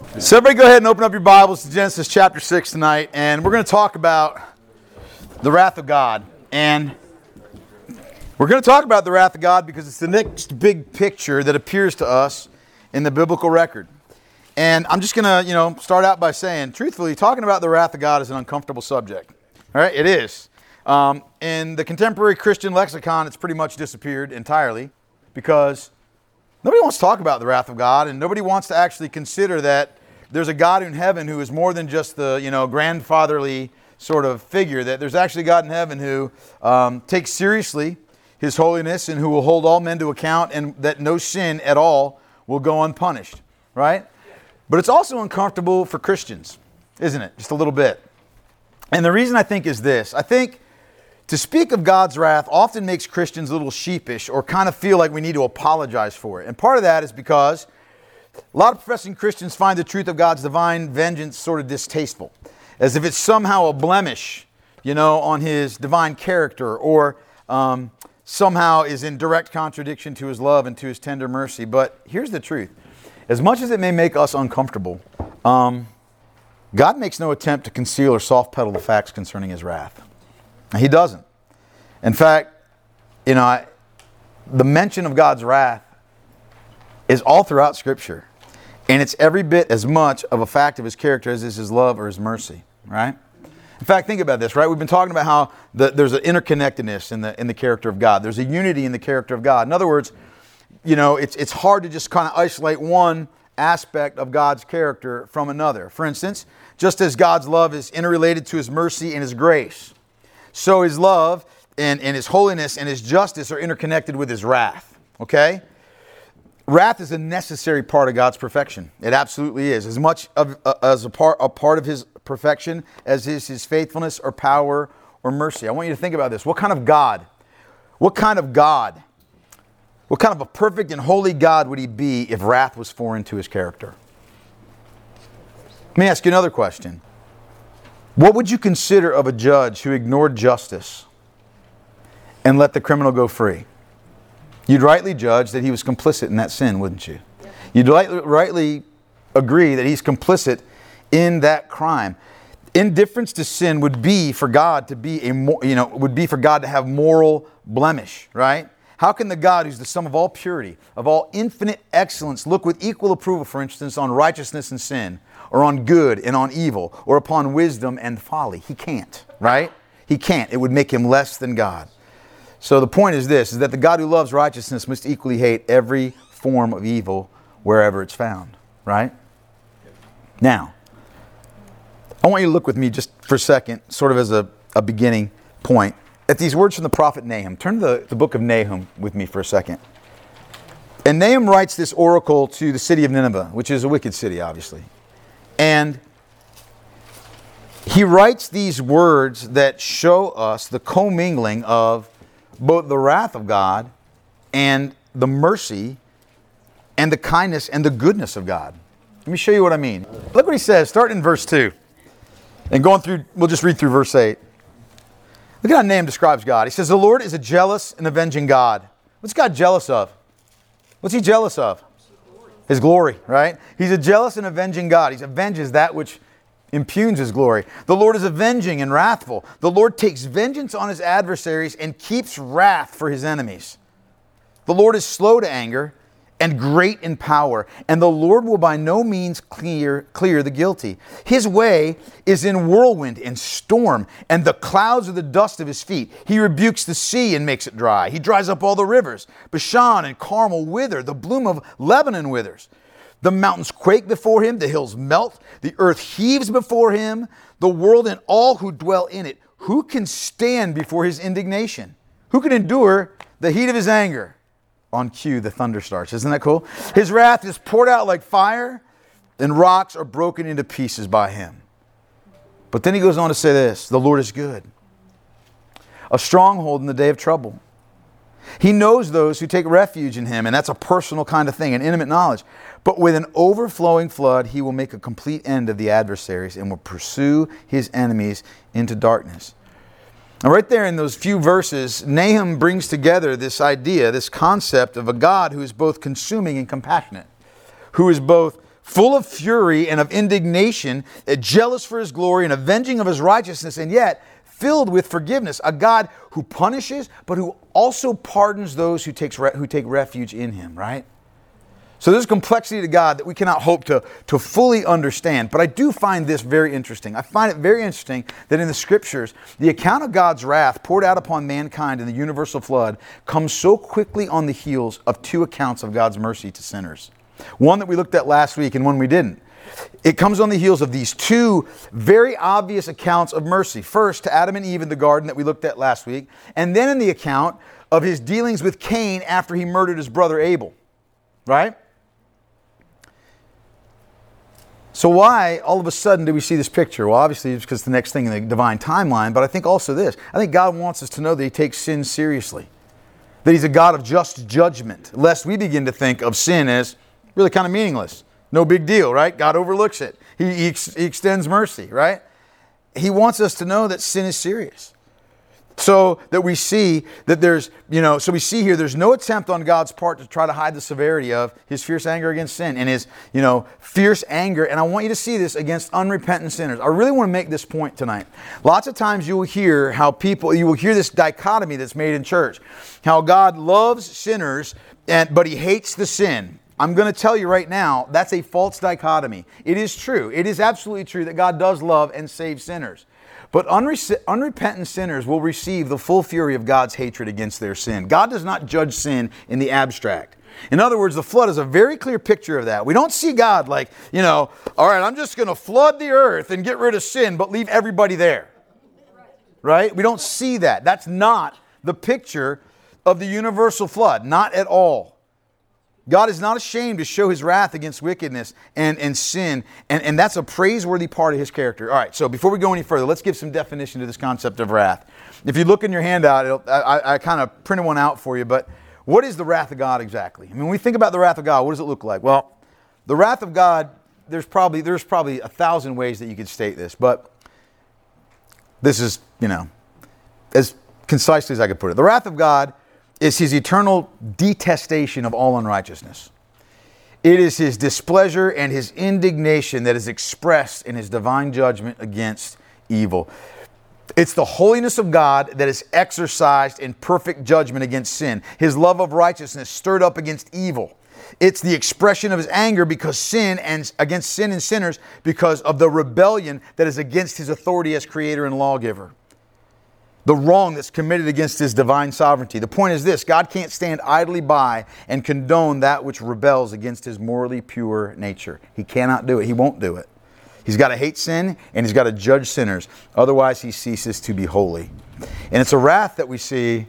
So everybody go ahead and open up your Bibles to Genesis chapter 6 tonight, and we're going to talk about the wrath of God. And we're going to talk about the wrath of God because it's the next big picture that appears to us in the biblical record. And I'm just going to, start out by saying, truthfully, talking about the wrath of God is an uncomfortable subject. All right, it is. In the contemporary Christian lexicon, it's pretty much disappeared entirely because nobody wants to talk about the wrath of God, and nobody wants to actually consider that there's a God in heaven who is more than just the, grandfatherly sort of figure, that there's actually a God in heaven who takes seriously His holiness and who will hold all men to account, and that no sin at all will go unpunished, right? But it's also uncomfortable for Christians, isn't it? Just a little bit. And the reason I think is this. I think to speak of God's wrath often makes Christians a little sheepish or kind of feel like we need to apologize for it. And part of that is because a lot of professing Christians find the truth of God's divine vengeance sort of distasteful, as if it's somehow a blemish, on His divine character, or somehow is in direct contradiction to His love and to His tender mercy. But here's the truth. As much as it may make us uncomfortable, God makes no attempt to conceal or soft pedal the facts concerning His wrath. He doesn't. In fact, the mention of God's wrath is all throughout Scripture. And it's every bit as much of a fact of His character as is His love or His mercy, right? In fact, think about this, right? We've been talking about how there's an interconnectedness in the character of God. There's a unity in the character of God. In other words, it's hard to just kind of isolate one aspect of God's character from another. For instance, just as God's love is interrelated to His mercy and His grace, so His love and His holiness and His justice are interconnected with His wrath, okay? Wrath is a necessary part of God's perfection. It absolutely is. As much as a part of His perfection as is His faithfulness or power or mercy. I want you to think about this. What kind of a perfect and holy God would He be if wrath was foreign to His character? Let me ask you another question. What would you consider of a judge who ignored justice and let the criminal go free? You'd rightly judge that he was complicit in that sin, wouldn't you? You'd rightly agree that he's complicit in that crime. Indifference to sin would be for God to be to have moral blemish, right? How can the God who's the sum of all purity, of all infinite excellence, look with equal approval, for instance, on righteousness and sin, or on good and on evil, or upon wisdom and folly? He can't, right? He can't. It would make Him less than God. So the point is this, is that the God who loves righteousness must equally hate every form of evil wherever it's found, right? Now, I want you to look with me just for a second, sort of as a beginning point, at these words from the prophet Nahum. Turn to the book of Nahum with me for a second. And Nahum writes this oracle to the city of Nineveh, which is a wicked city, obviously. And he writes these words that show us the commingling of both the wrath of God and the mercy and the kindness and the goodness of God. Let me show you what I mean. Look what he says, starting in verse 2. And going through, we'll just read through verse 8. Look at how Nahum describes God. He says, the Lord is a jealous and avenging God. What's God jealous of? What's He jealous of? His glory, right? He's a jealous and avenging God. He avenges that which impugns His glory. The Lord is avenging and wrathful. The Lord takes vengeance on His adversaries and keeps wrath for His enemies. The Lord is slow to anger and great in power, and the Lord will by no means clear the guilty. His way is in whirlwind and storm, and the clouds are the dust of His feet. He rebukes the sea and makes it dry. He dries up all the rivers. Bashan and Carmel wither. The bloom of Lebanon withers. The mountains quake before Him. The hills melt. The earth heaves before Him. The world and all who dwell in it. Who can stand before His indignation? Who can endure the heat of His anger? On cue, the thunder starts. Isn't that cool? His wrath is poured out like fire, and rocks are broken into pieces by Him. But then he goes on to say this, the Lord is good, a stronghold in the day of trouble. He knows those who take refuge in Him, and that's a personal kind of thing, an intimate knowledge. But with an overflowing flood, He will make a complete end of the adversaries and will pursue His enemies into darkness. And right there in those few verses, Nahum brings together this idea, this concept of a God who is both consuming and compassionate, who is both full of fury and of indignation, jealous for his glory and avenging of his righteousness, and yet filled with forgiveness, a God who punishes, but who also pardons those who take refuge in him, right? So there's complexity to God that we cannot hope to fully understand. But I do find this very interesting. I find it very interesting that in the Scriptures, the account of God's wrath poured out upon mankind in the universal flood comes so quickly on the heels of two accounts of God's mercy to sinners. One that we looked at last week and one we didn't. It comes on the heels of these two very obvious accounts of mercy. First, to Adam and Eve in the garden that we looked at last week, and then in the account of his dealings with Cain after he murdered his brother Abel. Right? So why, all of a sudden, do we see this picture? Well, obviously, it's because it's the next thing in the divine timeline, but I think also this. I think God wants us to know that he takes sin seriously. That he's a God of just judgment, lest we begin to think of sin as really kind of meaningless. No big deal, right? God overlooks it. He extends mercy, right? He wants us to know that sin is serious. So that we see that there's, so we see here there's no attempt on God's part to try to hide the severity of his fierce anger against sin and his, fierce anger. And I want you to see this against unrepentant sinners. I really want to make this point tonight. Lots of times you will hear you will hear this dichotomy that's made in church. How God loves sinners, but he hates the sin. I'm going to tell you right now, that's a false dichotomy. It is true. It is absolutely true that God does love and save sinners. But unrepentant sinners will receive the full fury of God's hatred against their sin. God does not judge sin in the abstract. In other words, the flood is a very clear picture of that. We don't see God like, all right, I'm just going to flood the earth and get rid of sin, but leave everybody there. Right? We don't see that. That's not the picture of the universal flood. Not at all. God is not ashamed to show his wrath against wickedness and sin, and that's a praiseworthy part of his character. All right, so before we go any further, let's give some definition to this concept of wrath. If you look in your handout, I kind of printed one out for you, but what is the wrath of God exactly? I mean, when we think about the wrath of God, what does it look like? Well, the wrath of God, there's probably 1,000 ways that you could state this, but this is, as concisely as I could put it. The wrath of God is his eternal detestation of all unrighteousness. It is his displeasure and his indignation that is expressed in his divine judgment against evil. It's the holiness of God that is exercised in perfect judgment against sin. His love of righteousness stirred up against evil. It's the expression of his anger because sin and against sin and sinners because of the rebellion that is against his authority as creator and lawgiver. The wrong that's committed against his divine sovereignty. The point is this: God can't stand idly by and condone that which rebels against his morally pure nature. He cannot do it. He won't do it. He's got to hate sin and he's got to judge sinners. Otherwise, he ceases to be holy. And it's a wrath that we see.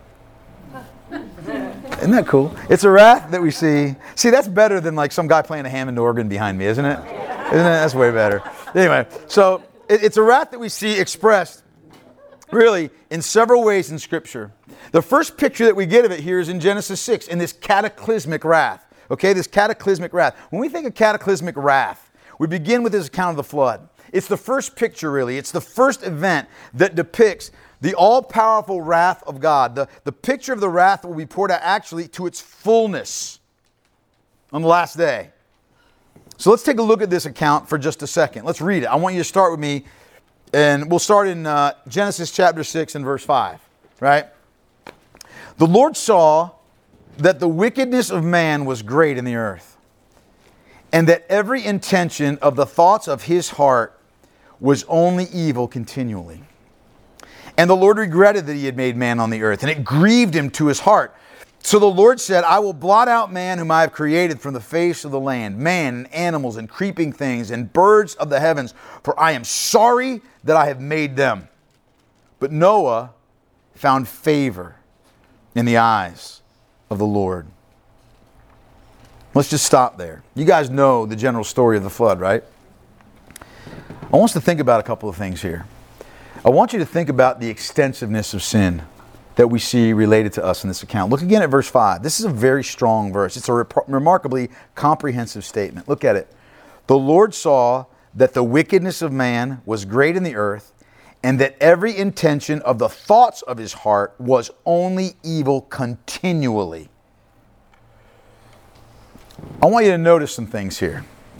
Isn't that cool? It's a wrath that we see. See, that's better than like some guy playing a Hammond organ behind me, isn't it? Isn't it? That's way better. Anyway, so it's a wrath that we see expressed really in several ways in Scripture. The first picture that we get of it here is in Genesis 6, in this cataclysmic wrath. Okay, this cataclysmic wrath. When we think of cataclysmic wrath, we begin with this account of the flood. It's the first picture, really. It's the first event that depicts the all-powerful wrath of God. The picture of the wrath will be poured out actually to its fullness on the last day. So let's take a look at this account for just a second. Let's read it. I want you to start with me. And we'll start in Genesis chapter 6 and verse 5, right? The Lord saw that the wickedness of man was great in the earth, and that every intention of the thoughts of his heart was only evil continually. And the Lord regretted that he had made man on the earth, and it grieved him to his heart. So the Lord said, I will blot out man whom I have created from the face of the land, man and animals and creeping things and birds of the heavens, for I am sorry that I have made them. But Noah found favor in the eyes of the Lord. Let's just stop there. You guys know the general story of the flood, right? I want us to think about a couple of things here. I want you to think about the extensiveness of sin that we see related to us in this account. Look again at verse 5. This is a very strong verse. It's a remarkably comprehensive statement. Look at it. The Lord saw that the wickedness of man was great in the earth, and that every intention of the thoughts of his heart was only evil continually. I want you to notice some things here.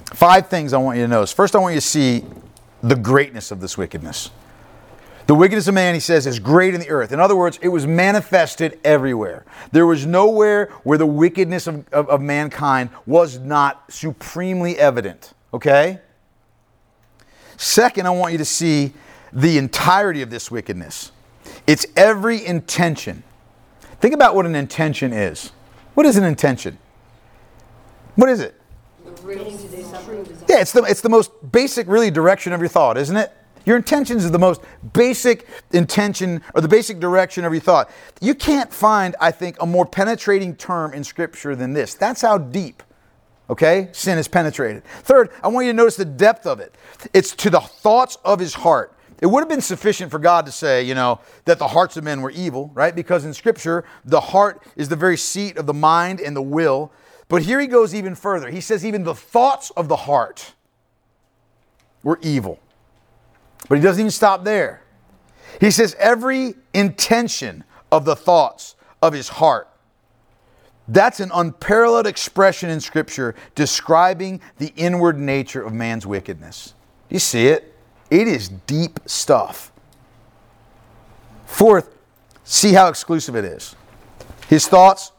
5 things I want you to notice. First, I want you to see the greatness of this wickedness. The wickedness of man, he says, is great in the earth. In other words, it was manifested everywhere. There was nowhere where the wickedness of mankind was not supremely evident. Okay? Second, I want you to see the entirety of this wickedness. It's every intention. Think about what an intention is. What is an intention? What is it? Yeah, it's the most basic, really, direction of your thought, isn't it? Your intentions is the most basic intention or the basic direction of your thought. You can't find, I think, a more penetrating term in Scripture than this. That's how deep, okay, sin is penetrated. Third, I want you to notice the depth of it. It's to the thoughts of his heart. It would have been sufficient for God to say, that the hearts of men were evil, right? Because in Scripture, the heart is the very seat of the mind and the will. But here he goes even further. He says even the thoughts of the heart were evil. But he doesn't even stop there. He says every intention of the thoughts of his heart. That's an unparalleled expression in Scripture describing the inward nature of man's wickedness. You see it? It is deep stuff. Fourth, see how exclusive it is. His thoughts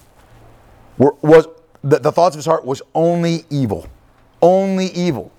the thoughts of his heart was only evil. Only evil.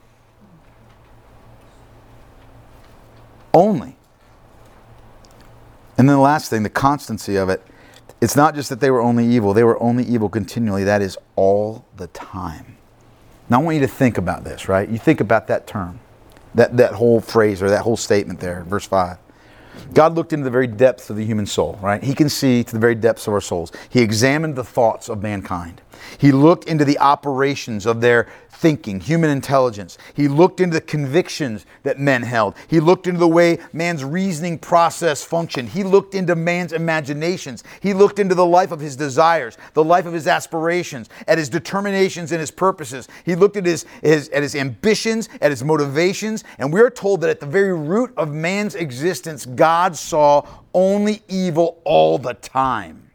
Only. And then the last thing, the constancy of it. It's not just that they were only evil continually. That is all the time. Now I want you to think about this, right? You think about that term, that whole phrase or that whole statement there, verse 5. God looked into the very depths of the human soul, right? He can see to the very depths of our souls. He examined the thoughts of mankind. He looked into the operations of their thinking, human intelligence. He looked into the convictions that men held. He looked into the way man's reasoning process functioned. He looked into man's imaginations. He looked into the life of his desires, the life of his aspirations, at his determinations and his purposes. He looked at his ambitions, at his motivations, and we are told that at the very root of man's existence, God saw only evil all the time.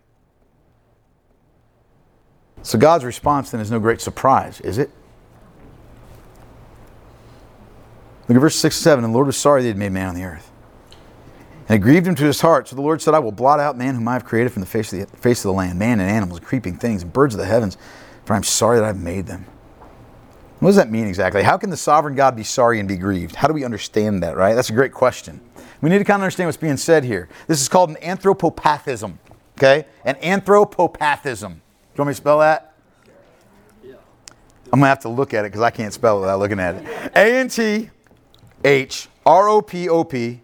So God's response then is no great surprise, is it? Look at verse 6 and 7. And the Lord was sorry that he had made man on the earth. And it grieved him to his heart. So the Lord said, I will blot out man whom I have created from the face of the land, man and animals, and creeping things, and birds of the heavens, for I am sorry that I have made them. What does that mean exactly? How can the sovereign God be sorry and be grieved? How do we understand that, right? That's a great question. We need to kind of understand what's being said here. This is called an anthropopathism. Okay? An anthropopathism. Do you want me to spell that? I'm going to have to look at it because I can't spell it without looking at it. A-N-T-H-R-O-P-O-P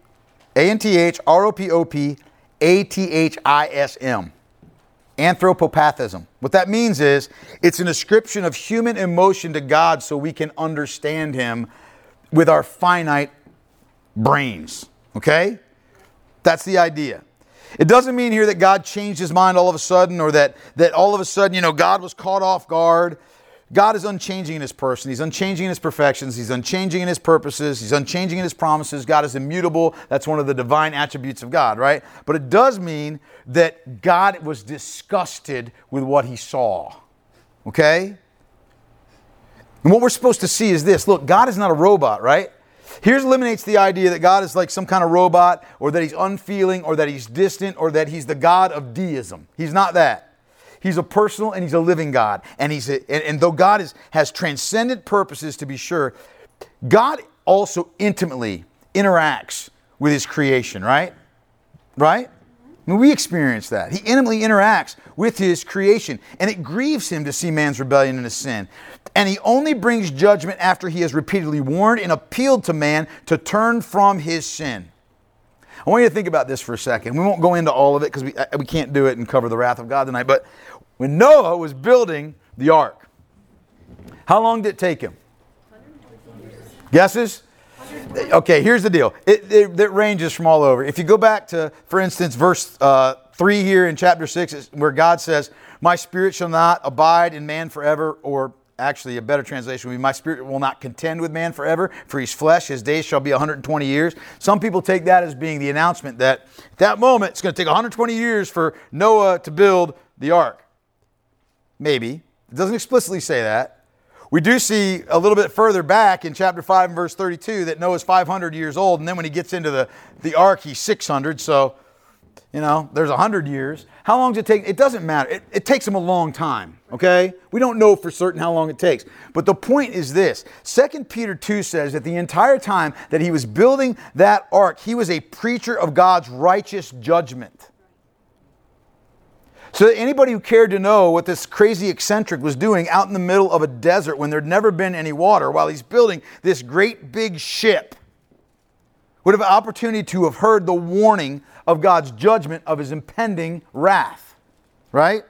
A-N-T-H-R-O-P-O-P-A-T-H-I-S-M. Anthropopathism. What that means is it's an ascription of human emotion to God so we can understand Him with our finite brains. Okay? That's the idea. It doesn't mean here that God changed His mind all of a sudden or that all of a sudden, God was caught off guard. God is unchanging in His person. He's unchanging in His perfections. He's unchanging in His purposes. He's unchanging in His promises. God is immutable. That's one of the divine attributes of God, right? But it does mean that God was disgusted with what He saw. Okay? And what we're supposed to see is this. Look, God is not a robot, right? Here eliminates the idea that God is like some kind of robot or that He's unfeeling or that He's distant or that He's the God of deism. He's not that. He's a personal and He's a living God. And though God has transcendent purposes, to be sure, God also intimately interacts with His creation, right? Right? I mean, we experience that. He intimately interacts with His creation. And it grieves Him to see man's rebellion and His sin. And He only brings judgment after He has repeatedly warned and appealed to man to turn from his sin. I want you to think about this for a second. We won't go into all of it because we can't do it and cover the wrath of God tonight. But when Noah was building the ark, how long did it take him? Guesses? Okay, here's the deal. It ranges from all over. If you go back to, for instance, verse 3 here in chapter 6, where God says, my spirit shall not abide in man forever, or actually a better translation would be, my spirit will not contend with man forever, for he's flesh, his days shall be 120 years. Some people take that as being the announcement that at that moment it's going to take 120 years for Noah to build the ark. Maybe. It doesn't explicitly say that. We do see a little bit further back in chapter 5 and verse 32 that Noah's 500 years old, and then when he gets into the ark, he's 600, so, there's 100 years. How long does it take? It doesn't matter. It takes him a long time, okay? We don't know for certain how long it takes. But the point is this. 2 Peter 2 says that the entire time that he was building that ark, he was a preacher of God's righteous judgment. So that anybody who cared to know what this crazy eccentric was doing out in the middle of a desert when there'd never been any water while he's building this great big ship would have an opportunity to have heard the warning of God's judgment of his impending wrath. Right?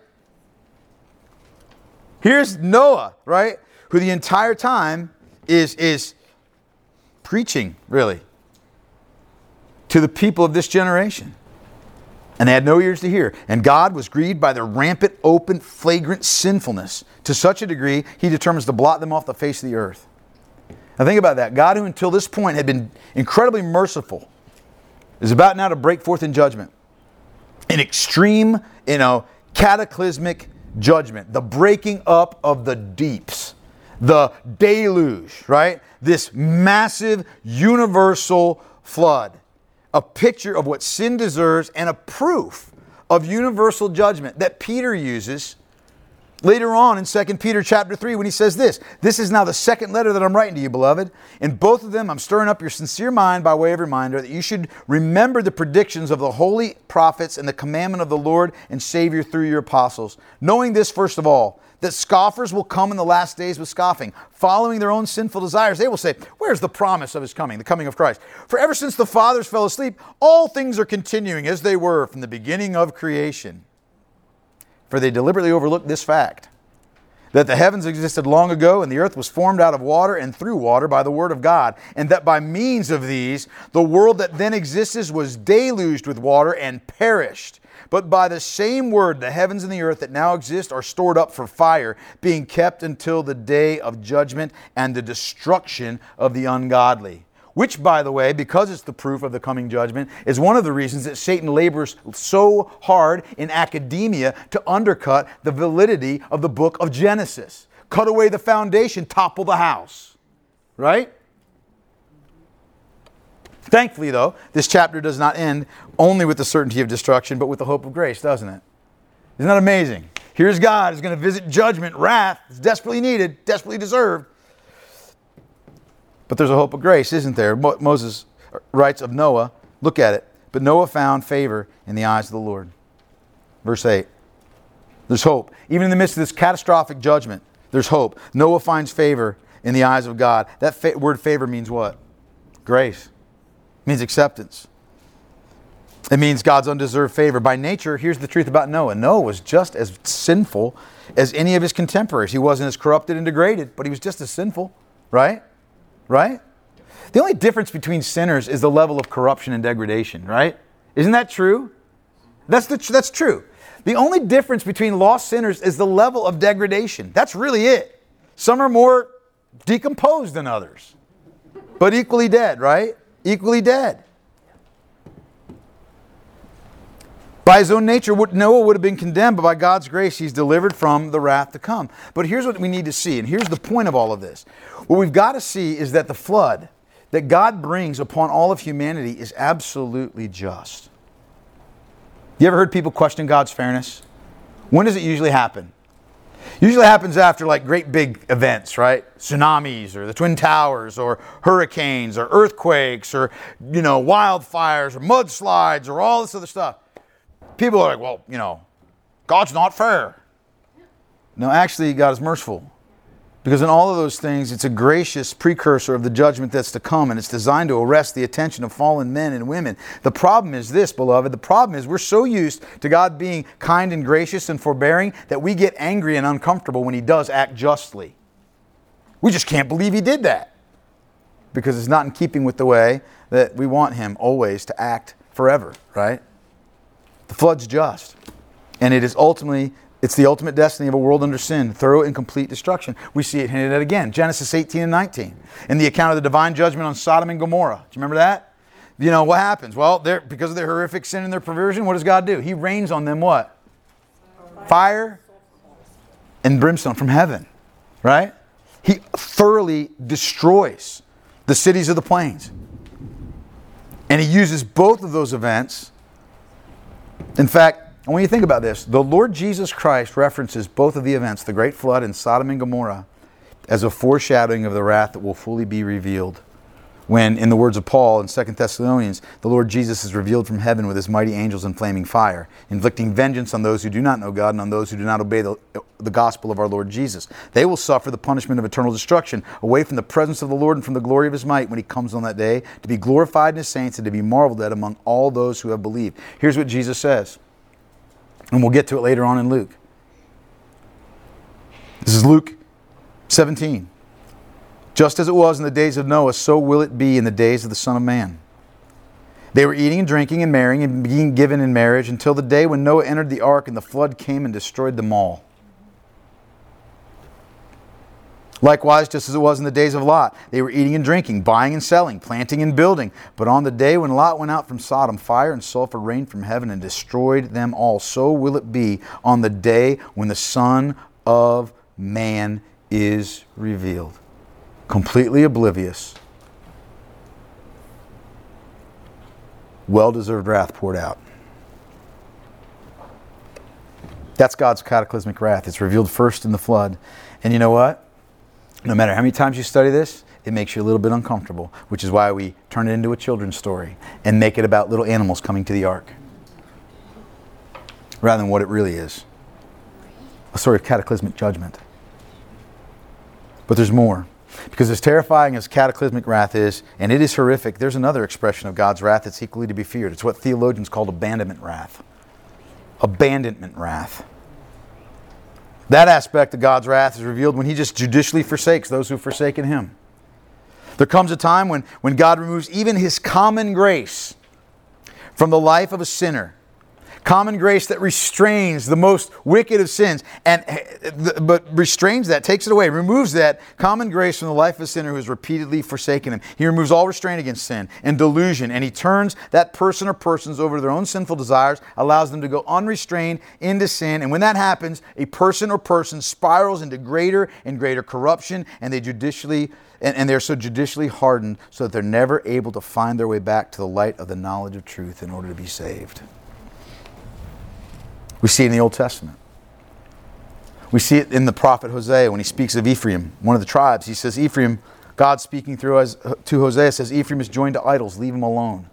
Here's Noah, right? Who the entire time is preaching, really, to the people of this generation. And they had no ears to hear. And God was grieved by their rampant, open, flagrant sinfulness to such a degree, he determines to blot them off the face of the earth. Now think about that. God, who until this point had been incredibly merciful, is about now to break forth in judgment. An extreme, cataclysmic judgment. The breaking up of the deeps. The deluge, right? This massive, universal flood. A picture of what sin deserves and a proof of universal judgment that Peter uses later on in 2 Peter chapter 3 when he says this. This is now the second letter that I'm writing to you, beloved. In both of them, I'm stirring up your sincere mind by way of reminder that you should remember the predictions of the holy prophets and the commandment of the Lord and Savior through your apostles. Knowing this, first of all, that scoffers will come in the last days with scoffing, following their own sinful desires. They will say, where's the promise of his coming, the coming of Christ? For ever since the fathers fell asleep, all things are continuing as they were from the beginning of creation. For they deliberately overlooked this fact, that the heavens existed long ago, and the earth was formed out of water and through water by the word of God, and that by means of these, the world that then existed was deluged with water and perished. But by the same word, the heavens and the earth that now exist are stored up for fire, being kept until the day of judgment and the destruction of the ungodly. Which, by the way, because it's the proof of the coming judgment, is one of the reasons that Satan labors so hard in academia to undercut the validity of the book of Genesis. Cut away the foundation, topple the house. Right? Thankfully, though, this chapter does not end only with the certainty of destruction, but with the hope of grace, doesn't it? Isn't that amazing? Here's God who's going to visit judgment, wrath. It's desperately needed, desperately deserved. But there's a hope of grace, isn't there? Moses writes of Noah, look at it. But Noah found favor in the eyes of the Lord. Verse 8. There's hope. Even in the midst of this catastrophic judgment, there's hope. Noah finds favor in the eyes of God. That word favor means what? Grace. It means acceptance. It means God's undeserved favor. By nature, here's the truth about Noah. Noah was just as sinful as any of his contemporaries. He wasn't as corrupted and degraded, but he was just as sinful. Right? Right? The only difference between sinners is the level of corruption and degradation, right? Isn't that true? That's true. The only difference between lost sinners is the level of degradation. That's really it. Some are more decomposed than others, but equally dead, right? Equally dead. By his own nature, Noah would have been condemned, but by God's grace, he's delivered from the wrath to come. But here's what we need to see, and here's the point of all of this. What we've got to see is that the flood that God brings upon all of humanity is absolutely just. You ever heard people question God's fairness? When does it usually happen? Usually happens after like great big events, right? Tsunamis or the Twin Towers or hurricanes or earthquakes or, wildfires or mudslides or all this other stuff. People are like, well, God's not fair. No, actually, God is merciful. Because in all of those things, it's a gracious precursor of the judgment that's to come, and it's designed to arrest the attention of fallen men and women. The problem is this, beloved. The problem is we're so used to God being kind and gracious and forbearing that we get angry and uncomfortable when he does act justly. We just can't believe he did that. Because it's not in keeping with the way that we want him always to act forever, right? The flood's just. And it's the ultimate destiny of a world under sin, thorough and complete destruction. We see it hinted at again. Genesis 18 and 19. In the account of the divine judgment on Sodom and Gomorrah. Do you remember that? What happens? Well, because of their horrific sin and their perversion, what does God do? He rains on them what? Fire and brimstone from heaven. Right? He thoroughly destroys the cities of the plains. And he uses both of those events. In fact, when you think about this, the Lord Jesus Christ references both of the events, the great flood in Sodom and Gomorrah, as a foreshadowing of the wrath that will fully be revealed. When, in the words of Paul in 2 Thessalonians, the Lord Jesus is revealed from heaven with his mighty angels in flaming fire, inflicting vengeance on those who do not know God and on those who do not obey the gospel of our Lord Jesus. They will suffer the punishment of eternal destruction, away from the presence of the Lord and from the glory of his might when he comes on that day, to be glorified in his saints and to be marveled at among all those who have believed. Here's what Jesus says, and we'll get to it later on in Luke. This is Luke 17. Just as it was in the days of Noah, so will it be in the days of the Son of Man. They were eating and drinking and marrying and being given in marriage until the day when Noah entered the ark and the flood came and destroyed them all. Likewise, just as it was in the days of Lot, they were eating and drinking, buying and selling, planting and building. But on the day when Lot went out from Sodom, fire and sulfur rained from heaven and destroyed them all. So will it be on the day when the Son of Man is revealed. Completely oblivious. Well-deserved wrath poured out. That's God's cataclysmic wrath. It's revealed first in the flood. And you know what? No matter how many times you study this, it makes you a little bit uncomfortable, which is why we turn it into a children's story and make it about little animals coming to the ark, rather than what it really is. A story of cataclysmic judgment. But there's more. Because as terrifying as cataclysmic wrath is, and it is horrific, there's another expression of God's wrath that's equally to be feared. It's what theologians call abandonment wrath. Abandonment wrath. That aspect of God's wrath is revealed when he just judicially forsakes those who've forsaken him. There comes a time when God removes even his common grace from the life of a sinner. Common grace that restrains the most wicked of sins, but restrains that, takes it away, removes that common grace from the life of a sinner who has repeatedly forsaken him. He removes all restraint against sin and delusion, and he turns that person or persons over to their own sinful desires, allows them to go unrestrained into sin. And when that happens, a person or persons spirals into greater and greater corruption, and they're so judicially hardened so that they're never able to find their way back to the light of the knowledge of truth in order to be saved. We see it in the Old Testament. We see it in the prophet Hosea when he speaks of Ephraim, one of the tribes. He says, Ephraim, God speaking to Hosea says, Ephraim is joined to idols, leave him alone.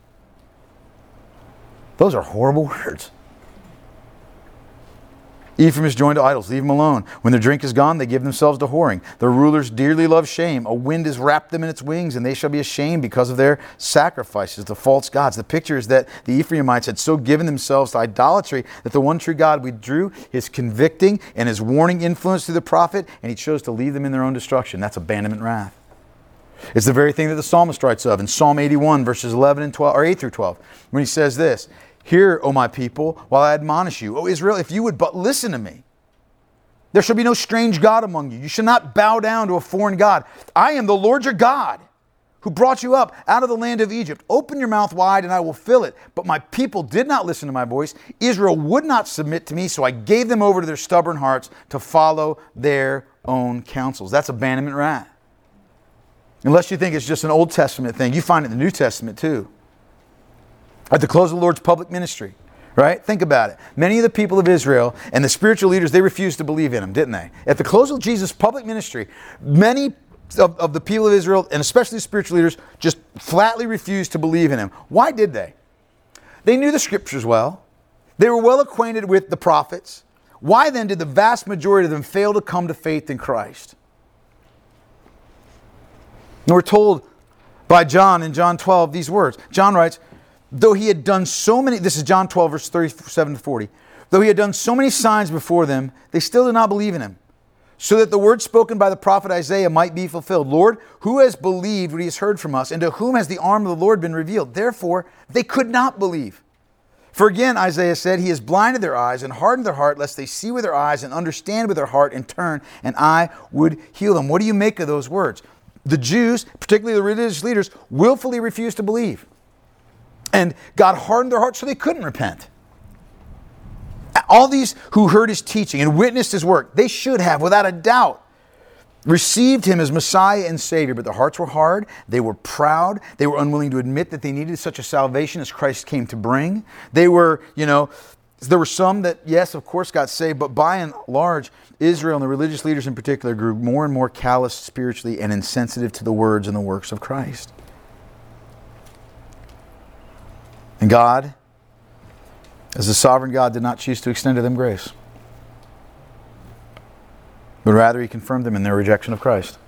Those are horrible words. Ephraim is joined to idols, leave them alone. When their drink is gone, they give themselves to whoring. Their rulers dearly love shame. A wind has wrapped them in its wings, and they shall be ashamed because of their sacrifices, the false gods. The picture is that the Ephraimites had so given themselves to idolatry that the one true God withdrew his convicting and his warning influence through the prophet, and he chose to leave them in their own destruction. That's abandonment wrath. It's the very thing that the psalmist writes of in Psalm 81, verses 11 and 12, or 8 through 12, when he says this, Hear, O my people, while I admonish you. O Israel, if you would but listen to me. There shall be no strange God among you. You shall not bow down to a foreign God. I am the Lord your God, who brought you up out of the land of Egypt. Open your mouth wide, and I will fill it. But my people did not listen to my voice. Israel would not submit to me, so I gave them over to their stubborn hearts to follow their own counsels. That's abandonment wrath. Unless you think it's just an Old Testament thing, you find it in the New Testament too. At the close of the Lord's public ministry, right? Think about it. Many of the people of Israel and the spiritual leaders, they refused to believe in him, didn't they? At the close of Jesus' public ministry, many of the people of Israel, and especially the spiritual leaders, just flatly refused to believe in him. Why did they? They knew the scriptures well. They were well acquainted with the prophets. Why then did the vast majority of them fail to come to faith in Christ? And we're told by John in John 12 these words. John writes, though he had done so many, this is John 12, verse 37 to 40. Though he had done so many signs before them, they still did not believe in him. So that the word spoken by the prophet Isaiah might be fulfilled. Lord, who has believed what he has heard from us? And to whom has the arm of the Lord been revealed? Therefore, they could not believe. For again, Isaiah said, he has blinded their eyes and hardened their heart, lest they see with their eyes and understand with their heart and turn, and I would heal them. What do you make of those words? The Jews, particularly the religious leaders, willfully refused to believe. And God hardened their hearts so they couldn't repent. All these who heard his teaching and witnessed his work, they should have, without a doubt, received him as Messiah and Savior, but their hearts were hard. They were proud. They were unwilling to admit that they needed such a salvation as Christ came to bring. They were, there were some that, yes, of course, got saved, but by and large, Israel and the religious leaders in particular grew more and more callous spiritually and insensitive to the words and the works of Christ. And God, as a sovereign God, did not choose to extend to them grace, but rather he confirmed them in their rejection of Christ.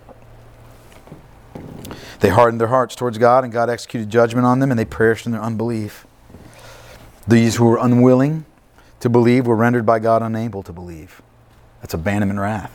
They hardened their hearts towards God, and God executed judgment on them, and they perished in their unbelief. These who were unwilling to believe were rendered by God unable to believe. That's abandonment and wrath.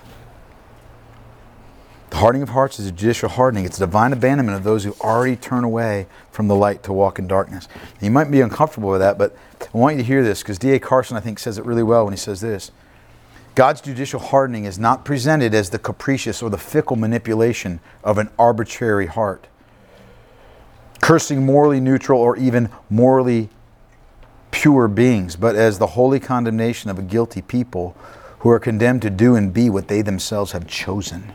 The hardening of hearts is a judicial hardening. It's a divine abandonment of those who already turn away from the light to walk in darkness. And you might be uncomfortable with that, but I want you to hear this, because D.A. Carson, I think, says it really well when he says this. God's judicial hardening is not presented as the capricious or the fickle manipulation of an arbitrary heart, cursing morally neutral or even morally pure beings, but as the holy condemnation of a guilty people who are condemned to do and be what they themselves have chosen.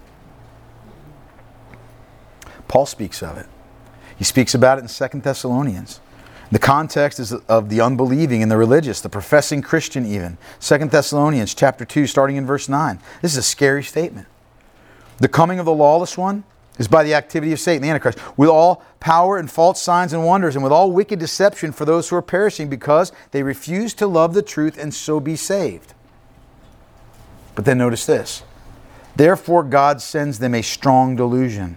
Paul speaks of it. He speaks about it in 2 Thessalonians. The context is of the unbelieving and the religious, the professing Christian even. 2 Thessalonians chapter 2, starting in verse 9. This is a scary statement. The coming of the lawless one is by the activity of Satan, the Antichrist, with all power and false signs and wonders, and with all wicked deception for those who are perishing, because they refuse to love the truth and so be saved. But then notice this. Therefore God sends them a strong delusion,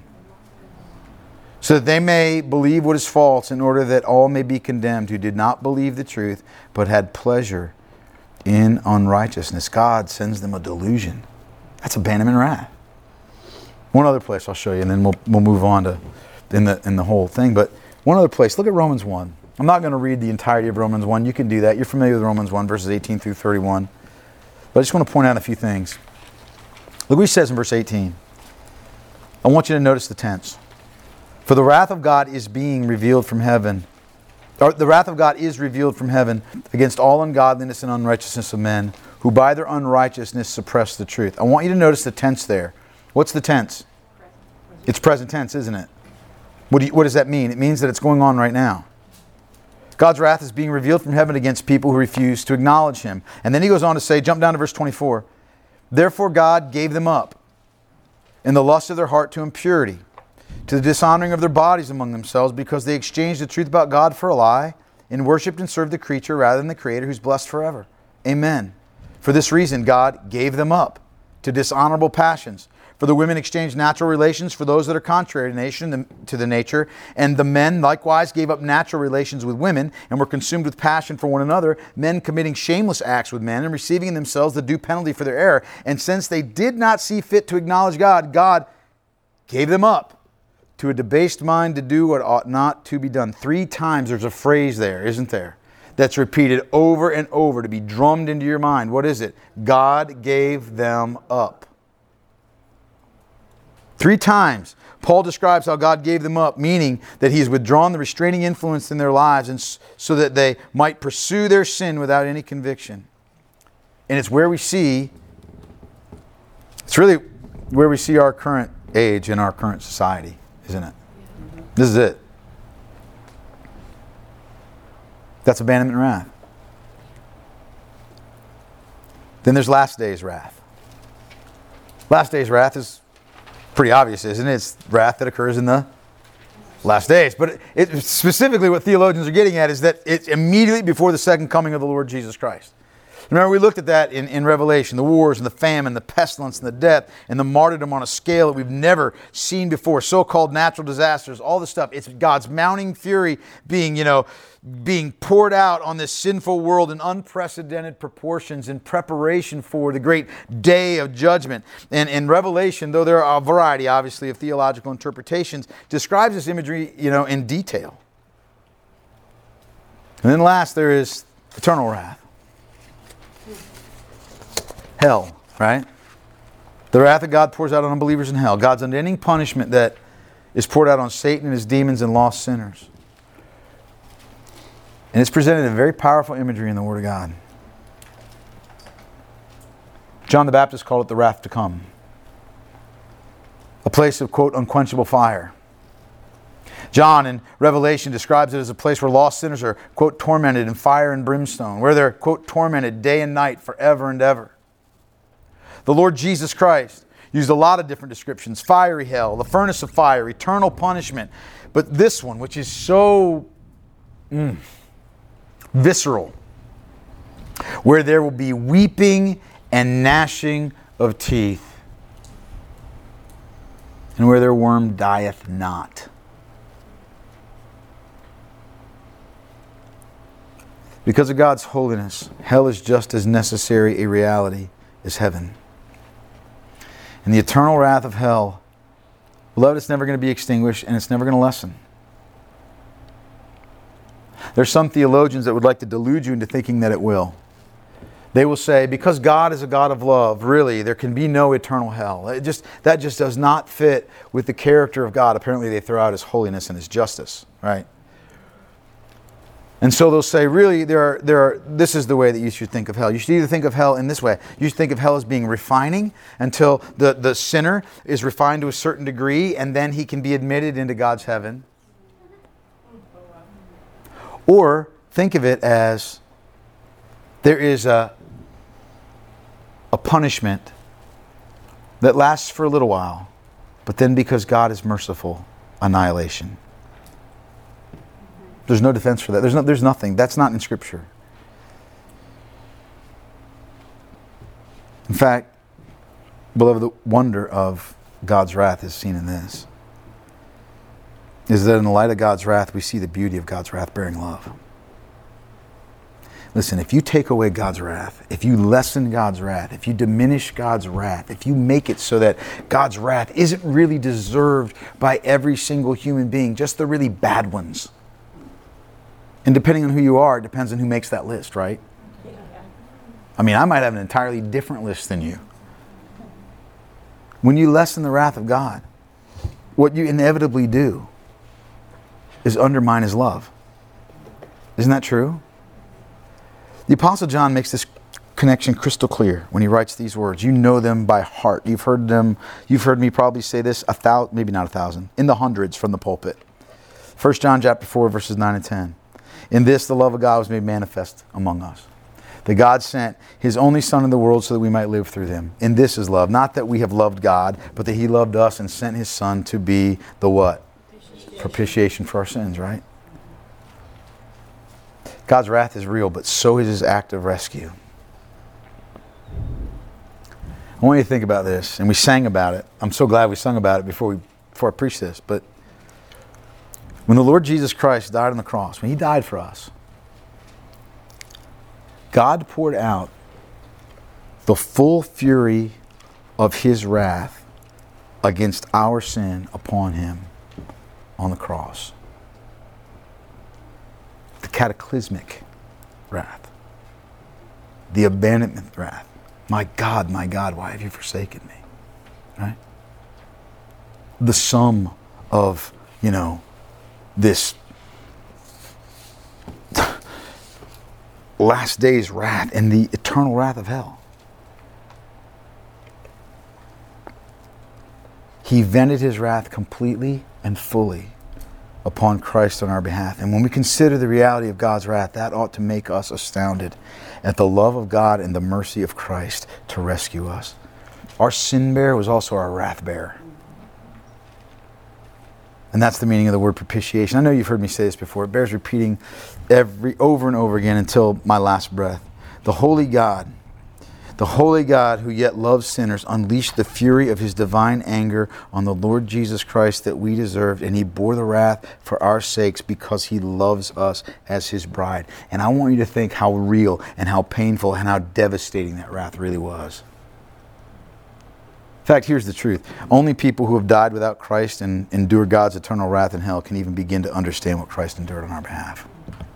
so that they may believe what is false, in order that all may be condemned who did not believe the truth, but had pleasure in unrighteousness. God sends them a delusion. That's abandonment and wrath. One other place I'll show you, and then we'll move on to in the whole thing. But one other place, look at Romans 1. I'm not going to read the entirety of Romans 1. You can do that. You're familiar with Romans 1, verses 18 through 31. But I just want to point out a few things. Look what he says in verse 18. I want you to notice the tense. For the wrath of God is being revealed from heaven. Or the wrath of God is revealed from heaven against all ungodliness and unrighteousness of men, who by their unrighteousness suppress the truth. I want you to notice the tense there. What's the tense? It's present tense, isn't it? What does that mean? It means that it's going on right now. God's wrath is being revealed from heaven against people who refuse to acknowledge Him. And then he goes on to say, jump down to verse 24. Therefore God gave them up in the lust of their heart to impurity, to the dishonoring of their bodies among themselves, because they exchanged the truth about God for a lie, and worshipped and served the creature rather than the Creator, who's blessed forever. Amen. For this reason God gave them up to dishonorable passions. For the women exchanged natural relations for those that are contrary to the nature, and the men likewise gave up natural relations with women, and were consumed with passion for one another, men committing shameless acts with men, and receiving in themselves the due penalty for their error. And since they did not see fit to acknowledge God, God gave them up to a debased mind to do what ought not to be done. 3 times there's a phrase there, isn't there? That's repeated over and over to be drummed into your mind. What is it? God gave them up. 3 times Paul describes how God gave them up, meaning that He has withdrawn the restraining influence in their lives, and so that they might pursue their sin without any conviction. And it's really where we see our current age and our current society, isn't it? This is it. That's abandonment and wrath. Then there's last days wrath. Last days wrath is pretty obvious, isn't it? It's wrath that occurs in the last days. But specifically what theologians are getting at is that it's immediately before the second coming of the Lord Jesus Christ. Remember, we looked at that in Revelation, the wars and the famine, the pestilence and the death, and the martyrdom on a scale that we've never seen before, so-called natural disasters, all this stuff. It's God's mounting fury being poured out on this sinful world in unprecedented proportions in preparation for the great day of judgment. And in Revelation, though there are a variety, obviously, of theological interpretations, describes this imagery, in detail. And then last, there is eternal wrath. Hell, right? The wrath of God pours out on unbelievers in hell. God's unending punishment that is poured out on Satan and his demons and lost sinners. And it's presented in very powerful imagery in the Word of God. John the Baptist called it the wrath to come. a place of, quote, unquenchable fire. John in Revelation describes it as a place where lost sinners are, quote, tormented in fire and brimstone, where they're, quote, tormented day and night forever and ever. The Lord Jesus Christ used a lot of different descriptions: fiery hell, the furnace of fire, eternal punishment. But this one, which is so visceral, where there will be weeping and gnashing of teeth, and where their worm dieth not. Because of God's holiness, hell is just as necessary a reality as heaven. And the eternal wrath of hell, beloved, it's never going to be extinguished, and it's never going to lessen. There's some theologians that would like to delude you into thinking that it will. They will say, because God is a God of love, really, there can be no eternal hell. That just does not fit with the character of God. Apparently they throw out His holiness and His justice, right? And so they'll say, really, this is the way that you should think of hell. You should either think of hell in this way. You should think of hell as being refining until the sinner is refined to a certain degree, and then he can be admitted into God's heaven. Or think of it as there is a punishment that lasts for a little while, but then because God is merciful, annihilation. There's no defense for that. There's nothing. That's not in Scripture. In fact, beloved, the wonder of God's wrath is seen in this. Is that in the light of God's wrath, we see the beauty of God's wrath-bearing love. Listen, if you take away God's wrath, if you lessen God's wrath, if you diminish God's wrath, if you make it so that God's wrath isn't really deserved by every single human being, just the really bad ones. And depending on who you are, it depends on who makes that list, right? I mean, I might have an entirely different list than you. When you lessen the wrath of God, what you inevitably do is undermine His love. Isn't that true? The Apostle John makes this connection crystal clear when he writes these words. You know them by heart. You've heard them. You've heard me probably say this maybe not 1,000, in the hundreds from the pulpit. 1 John chapter 4, verses 9 and 10. In this, the love of God was made manifest among us, that God sent His only Son in the world so that we might live through Him. And this is love, not that we have loved God, but that He loved us and sent His Son to be the what? Propitiation for our sins, right? God's wrath is real, but so is His act of rescue. I want you to think about this, and we sang about it. I'm so glad we sung about it before I preached this, but when the Lord Jesus Christ died on the cross, when He died for us, God poured out the full fury of His wrath against our sin upon Him on the cross. The cataclysmic wrath. The abandonment wrath. My God, why have you forsaken me? Right? The sum of, this last day's wrath and the eternal wrath of hell. He vented His wrath completely and fully upon Christ on our behalf. And when we consider the reality of God's wrath, that ought to make us astounded at the love of God and the mercy of Christ to rescue us. Our sin bearer was also our wrath bearer. And that's the meaning of the word propitiation. I know you've heard me say this before. It bears repeating over and over again until my last breath. The holy God who yet loves sinners, unleashed the fury of His divine anger on the Lord Jesus Christ that we deserved, and He bore the wrath for our sakes because He loves us as His bride. And I want you to think how real and how painful and how devastating that wrath really was. In fact, here's the truth. Only people who have died without Christ and endure God's eternal wrath in hell can even begin to understand what Christ endured on our behalf.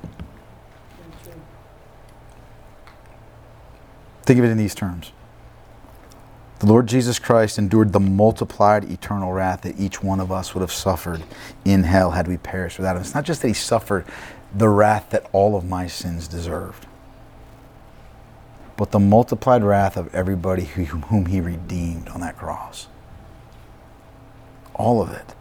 Think of it in these terms. The Lord Jesus Christ endured the multiplied eternal wrath that each one of us would have suffered in hell had we perished without Him. It's not just that He suffered the wrath that all of my sins deserved, but the multiplied wrath of everybody whom He redeemed on that cross. All of it.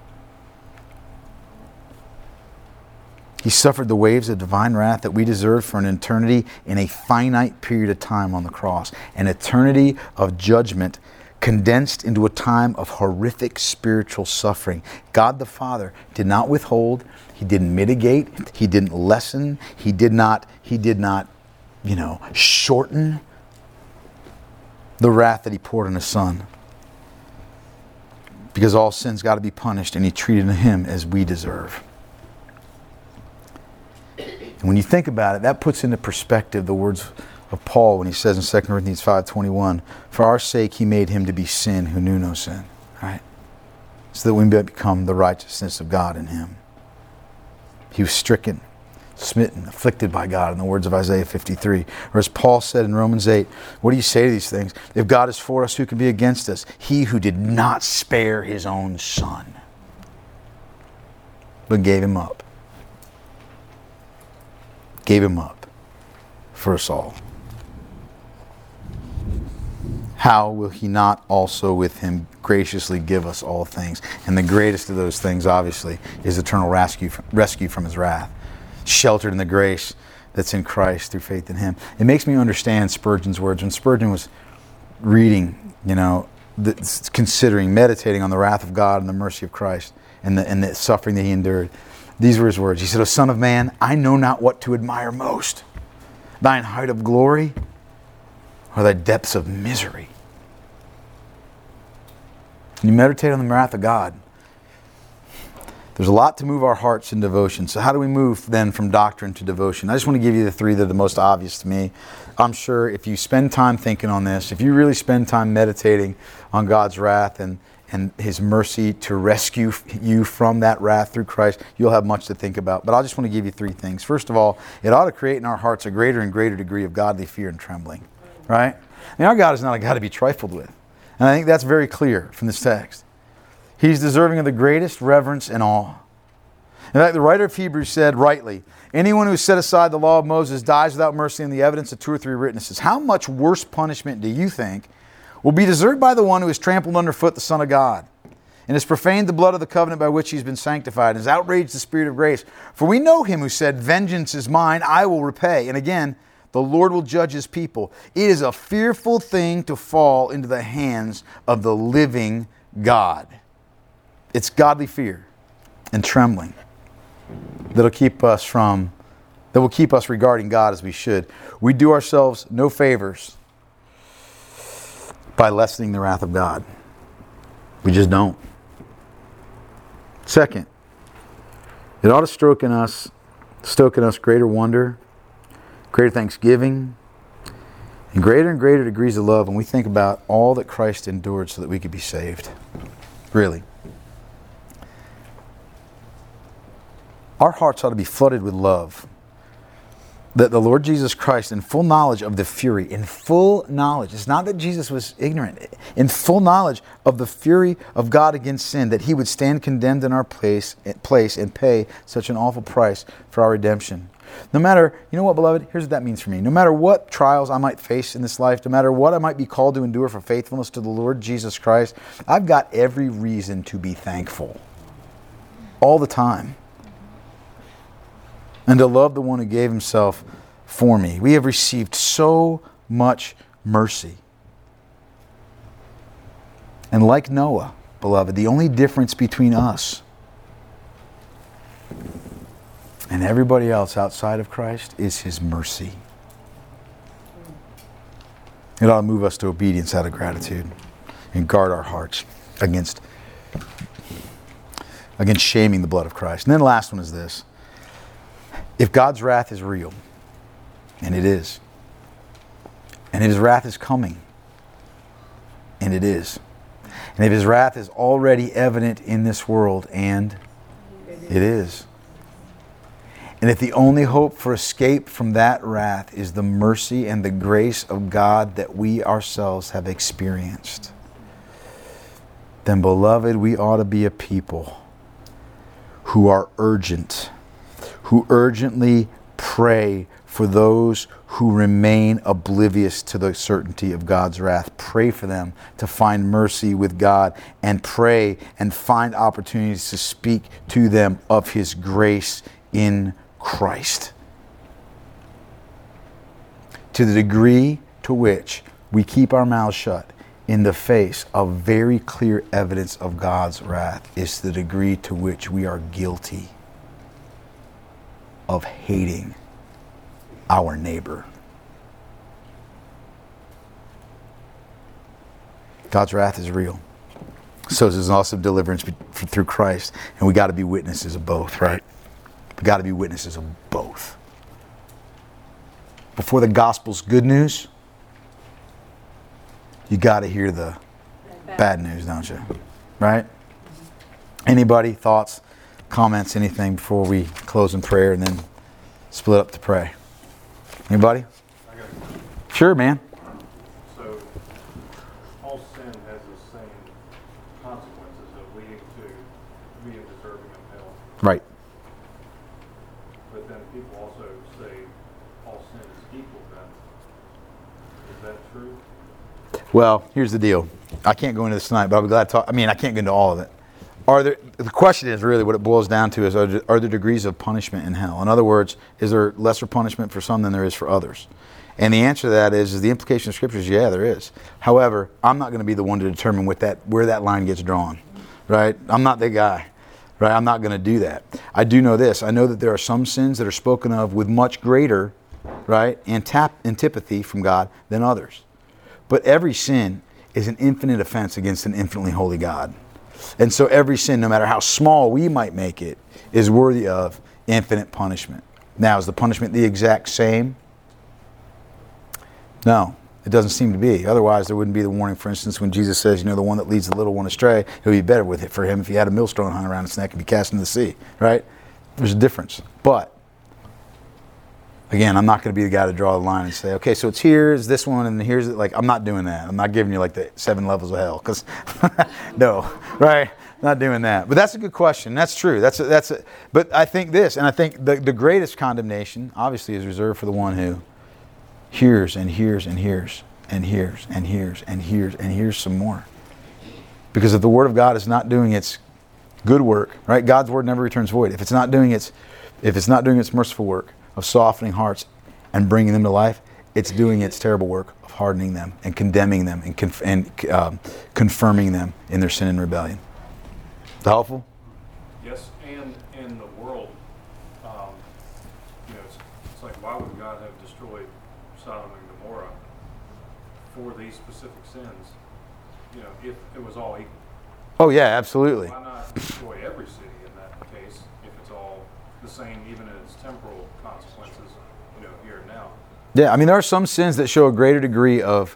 He suffered the waves of divine wrath that we deserved for an eternity in a finite period of time on the cross. An eternity of judgment condensed into a time of horrific spiritual suffering. God the Father did not withhold. He didn't mitigate. He didn't lessen. He did not, shorten the wrath that he poured on his Son. Because all sin's got to be punished, and he treated him as we deserve. And when you think about it, that puts into perspective the words of Paul when he says in 2 Corinthians 5:21, "For our sake he made him to be sin who knew no sin." Right? So that we may become the righteousness of God in him. He was stricken, smitten, afflicted by God, in the words of Isaiah 53. Or as Paul said in Romans 8, what do you say to these things? If God is for us, who can be against us? He who did not spare his own Son, but gave him up. Gave him up for us all. How will he not also with him graciously give us all things? And the greatest of those things, obviously, is eternal rescue from his wrath. Sheltered in the grace that's in Christ through faith in him. It makes me understand Spurgeon's words. When Spurgeon was reading, considering, meditating on the wrath of God and the mercy of Christ and the suffering that he endured, these were his words. He said, "O Son of Man, I know not what to admire most, thine height of glory or thy depths of misery." When you meditate on the wrath of God, there's a lot to move our hearts in devotion. So how do we move then from doctrine to devotion? I just want to give you the three that are the most obvious to me. I'm sure if you spend time thinking on this, if you really spend time meditating on God's wrath and his mercy to rescue you from that wrath through Christ, you'll have much to think about. But I just want to give you three things. First of all, it ought to create in our hearts a greater and greater degree of godly fear and trembling. Right? Our God is not a God to be trifled with. And I think that's very clear from this text. He's deserving of the greatest reverence and awe. In fact, the writer of Hebrews said rightly, "Anyone who set aside the law of Moses dies without mercy on the evidence of two or three witnesses." How much worse punishment do you think will be deserved by the one who has trampled underfoot the Son of God and has profaned the blood of the covenant by which he's been sanctified and has outraged the Spirit of grace? For we know him who said, "Vengeance is mine, I will repay." And again, the Lord will judge his people. It is a fearful thing to fall into the hands of the living God. It's godly fear and trembling that will keep us regarding God as we should. We do ourselves no favors by lessening the wrath of God. We just don't. Second, it ought to stoke in us greater wonder, greater thanksgiving, and greater degrees of love when we think about all that Christ endured so that we could be saved. Really. Our hearts ought to be flooded with love. That the Lord Jesus Christ, in full knowledge of the fury, in full knowledge, it's not that Jesus was ignorant, in full knowledge of the fury of God against sin, that he would stand condemned in our place and pay such an awful price for our redemption. No matter, you know what, beloved? Here's what that means for me. No matter what trials I might face in this life, no matter what I might be called to endure for faithfulness to the Lord Jesus Christ, I've got every reason to be thankful. All the time. And to love the one who gave himself for me. We have received so much mercy. And like Noah, beloved, the only difference between us and everybody else outside of Christ is his mercy. It ought to move us to obedience out of gratitude and guard our hearts against shaming the blood of Christ. And then the last one is this. If God's wrath is real, and it is, and if his wrath is coming, and it is, and if his wrath is already evident in this world, and it is, and if the only hope for escape from that wrath is the mercy and the grace of God that we ourselves have experienced, then, beloved, we ought to be a people who are urgently Pray for those who remain oblivious to the certainty of God's wrath. Pray for them to find mercy with God, and pray and find opportunities to speak to them of His grace in Christ. To the degree to which we keep our mouths shut in the face of very clear evidence of God's wrath is the degree to which we are guilty of hating our neighbor. God's wrath is real. So there's also deliverance through Christ. And we got to be witnesses of both, right? We got to be witnesses of both. Before the gospel's good news, you got to hear the bad news, don't you? Right? Anybody, thoughts, comments, anything before we close in prayer and then split up to pray? Anybody? I got a question. Sure, man. So, all sin has the same consequences of leading to being deserving of hell. Right. But then people also say all sin is equal then. Is that true? Well, here's the deal. I can't go into this tonight, but I'll be glad to talk. I can't get into all of it. The question is really what it boils down to is, are there degrees of punishment in hell? In other words, is there lesser punishment for some than there is for others? And the answer to that is the implication of Scripture is, yeah, there is. However, I'm not going to be the one to determine where that line gets drawn, right? I'm not the guy, right? I'm not going to do that. I do know this. I know that there are some sins that are spoken of with much greater, right, antipathy from God than others. But every sin is an infinite offense against an infinitely holy God. And so every sin, no matter how small we might make it, is worthy of infinite punishment. Now, is the punishment the exact same? No, it doesn't seem to be. Otherwise, there wouldn't be the warning, for instance, when Jesus says, the one that leads the little one astray, it would be better with it for him if he had a millstone hung around his neck and be cast into the sea, right? There's a difference. But again, I'm not going to be the guy to draw the line and say, okay, so it's here's this one, and here's it. I'm not doing that. I'm not giving you the 7 levels of hell, because no, right? Not doing that. But that's a good question. That's true. But I think this, and I think the greatest condemnation, obviously, is reserved for the one who hears and hears and hears and hears and hears and hears and hears some more. Because if the Word of God is not doing its good work, right? God's Word never returns void. If it's not doing its merciful work of softening hearts and bringing them to life, it's doing its terrible work of hardening them and condemning them and confirming them in their sin and rebellion. Is that helpful? Yes, and in the world, it's like, why would God have destroyed Sodom and Gomorrah for these specific sins, if it was all equal? Oh yeah, absolutely. Why not destroy every city in that case if it's all the same, even in its temporal consequences, here and now? Yeah, there are some sins that show a greater degree of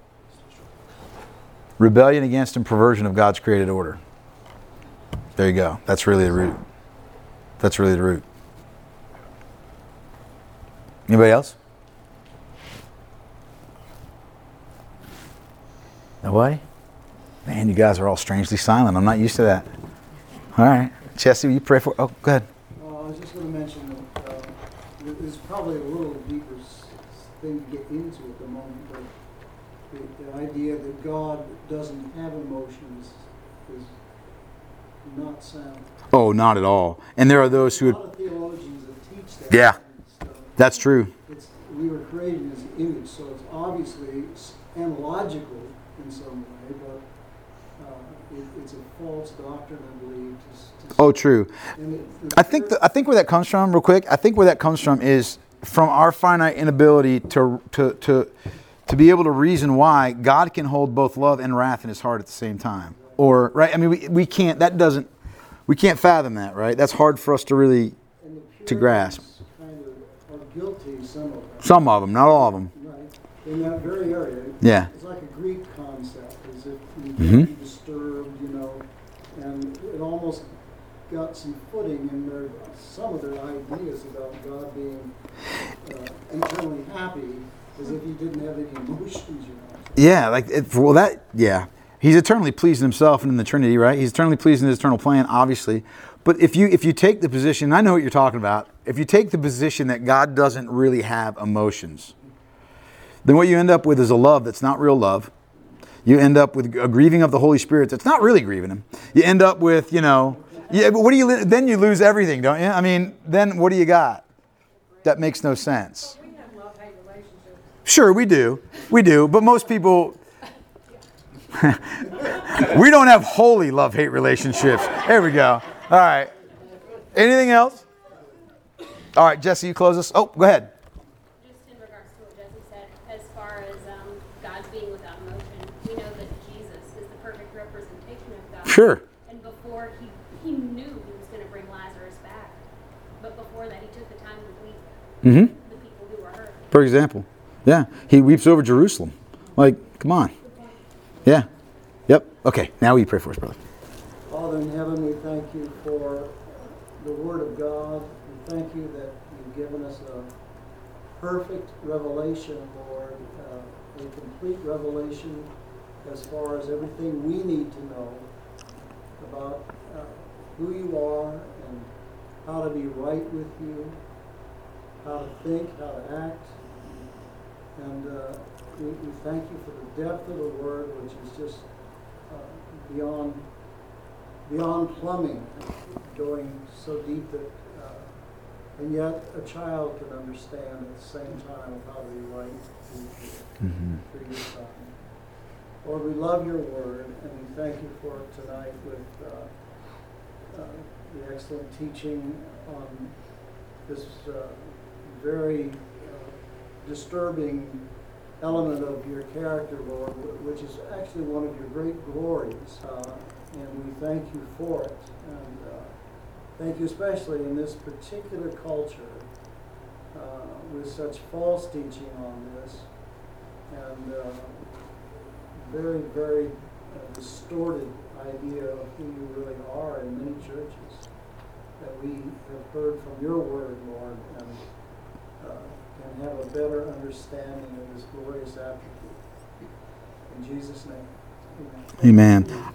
rebellion against and perversion of God's created order. There you go. That's really the root. That's really the root. Anybody else? Nobody? Man, you guys are all strangely silent. I'm not used to that. All right. Chessie, will you pray for... Oh, go ahead. I was just going to mention that there's probably a little deeper thing to get into at the moment, but the idea that God doesn't have emotions is not sound. Oh, not at all. And there are those who... A lot of theologians that teach that. Yeah, stuff. that's true. We were created in His image, so it's obviously analogical in some way, but it's a false doctrine, I believe. Oh, true. I think where that comes from, real quick. I think where that comes from is from our finite inability to be able to reason why God can hold both love and wrath in His heart at the same time. Or right? We can't. We can't fathom that, right? That's hard for us to really to grasp. Kind of are guilty, some of them. Some of them, not all of them. Right. In that very area. Yeah. It's like a Greek concept, as if you can be disturbed, and it almost got some footing in some of their ideas about God being eternally happy, as if He didn't have any emotions, Yeah, yeah. He's eternally pleased in himself and in the Trinity, right? He's eternally pleased in his eternal plan, obviously. But if you take the position, I know what you're talking about, if you take the position that God doesn't really have emotions, then what you end up with is a love that's not real love. You end up with a grieving of the Holy Spirit that's not really grieving him. You end up with, but what do you, then you lose everything, don't you? I mean, then what do you got? That makes no sense. We have love-hate relationships. Sure, we do. But most people, we don't have holy love-hate relationships. There we go. All right. Anything else? All right, Jesse, you close us. Oh, go ahead. Just in regards to what Jesse said, as far as God being without emotion, we know that Jesus is the perfect representation of God. Sure. And before he knew he was going to bring Lazarus back, but before that he took the time to weep Mm-hmm. the people who were hurt. For example. Yeah. He weeps over Jerusalem. Like, come on. Yeah. Yep. Okay. Now will you pray for us, brother? Father in heaven, we thank you for the Word of God. We thank you that you've given us a perfect revelation, Lord, a complete revelation as far as everything we need to know about who you are and how to be right with you, how to think, how to act. And we thank you for the depth of the Word, which is just beyond plumbing, going so deep that, and yet a child can understand at the same time how to be right through your Son. Lord, we love your Word, and we thank you for it tonight with the excellent teaching on this very disturbing element of your character, Lord, which is actually one of your great glories. And we thank you for it. And thank you especially in this particular culture with such false teaching on this and very, very distorted idea of who you really are in many churches that we have heard from your word, Lord, and can have a better understanding of this glorious attribute. In Jesus' name, amen. Amen.